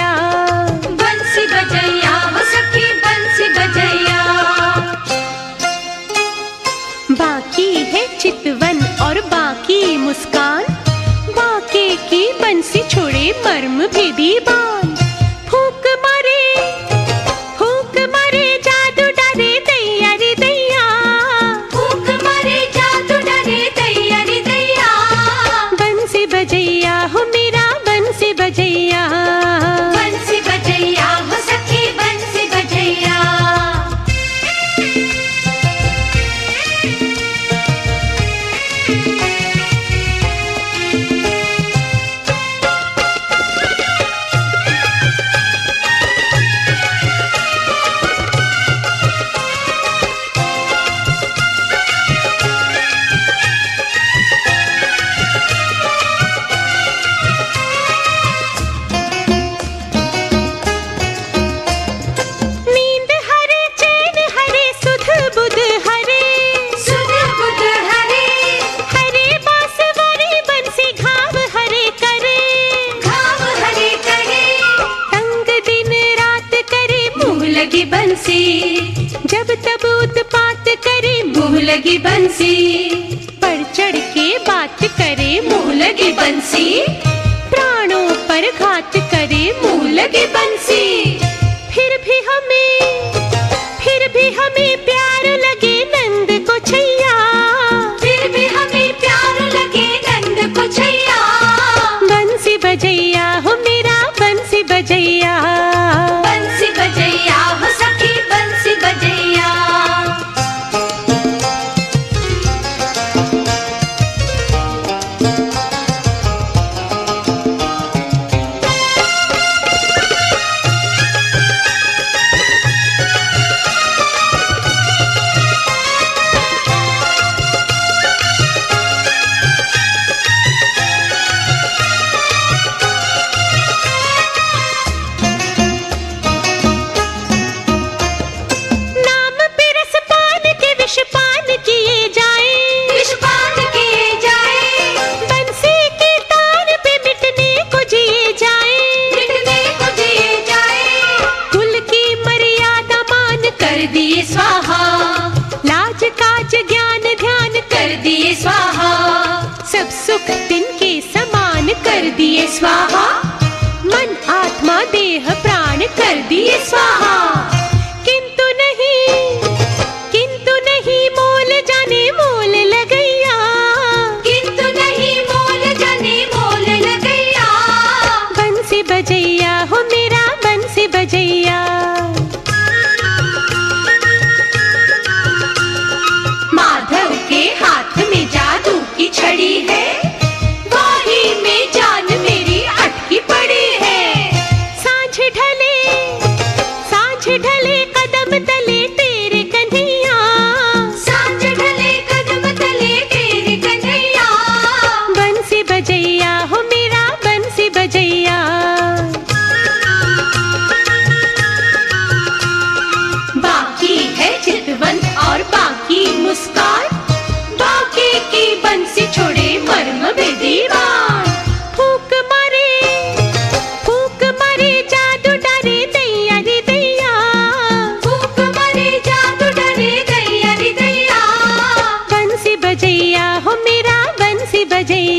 बजैया, बंसी बजैया हो सखी बंसी बजैया। बाकी है चितवन और बाकी मुस्कान, बाके की बंसी छोड़े मर्म भेदी बान। फूक मारे जादू डारे दैया रे दैया, फूक मारे जादू डारे दैया रे दैया। बंसी बजैया हो मेरा बंसी बजैया, बंसी बजैया हो सखी बंसी बजैया। लगी बंसी जब तब उत्पात करे, मुंह लगी बंसी बढ़ चढ़ के बात करे, मुंह लगी बंसी प्राणों पर घात करे, मुंह लगी बंसी। फिर भी हमें प्यार लगे नंद को छैया, फिर भी हमें प्यार लगे नंद को छैया। बंसी बजैया हो मेरा बंसी बजैया, बंसी बजैया हो सखी बंसी बजैया। दिए स्वाहा लाज काज ज्ञान ध्यान कर दिए स्वाहा, सब सुख तिनके समान कर दिए स्वाहा। मन आत्मा देह प्राण कर दिए स्वाहा। किंतु नहीं मोल जाने मोल लगैया, किंतु नहीं मोल जाने मोल लगैया। बंसी बजैया हो मेरा बंसी बजैया, माधव के हाथ में जादू की छड़ी है, वाही में जान मेरी अटकी पड़ी है। सांझ ढले कदम तले तेरे कन्हैया, सांझ ढले कदम तले तेरे कन्हैया। बंसी बजैया हो मेरा बंसी बजैया, बाकी है चितवन और बाकी मुस्कान, बाकी की बंसी छोड़े मर्म भेदी बान। फूक मारे जादू डारे दैया रे दैया, फूक मारे जादू डरे दैया रे दैया। बंसी बजैया हो मेरा बंसी बजैया।